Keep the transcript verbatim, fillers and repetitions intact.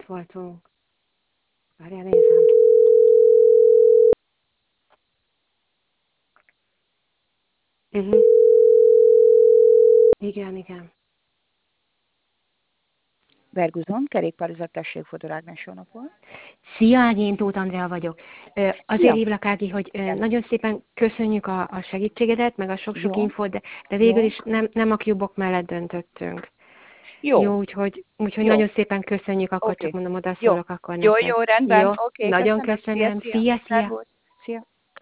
voltunk. Várjál, nézem. Uh-huh. Igen, igen. Verguzon, kerékpározat, tessék, Fodor Ágnes, jó napot. Szia, Ági, én Tóth Andrea vagyok. Ö, Azért Szia! hívlak, Ági, hogy ö, Igen. nagyon szépen köszönjük a, a segítségedet, meg a sok-sok Jó, infót, de, de végül jó, is nem, nem a Cubok mellett döntöttünk. jó, Jó, úgyhogy, úgyhogy jó, nagyon szépen köszönjük, akkor csak oké. mondom, oda Jó, szólok akkor jó, neked. jó, rendben, Jó, oké, nagyon köszönöm, szia, köszönöm. szia, Szia, szia. szervusz, szia.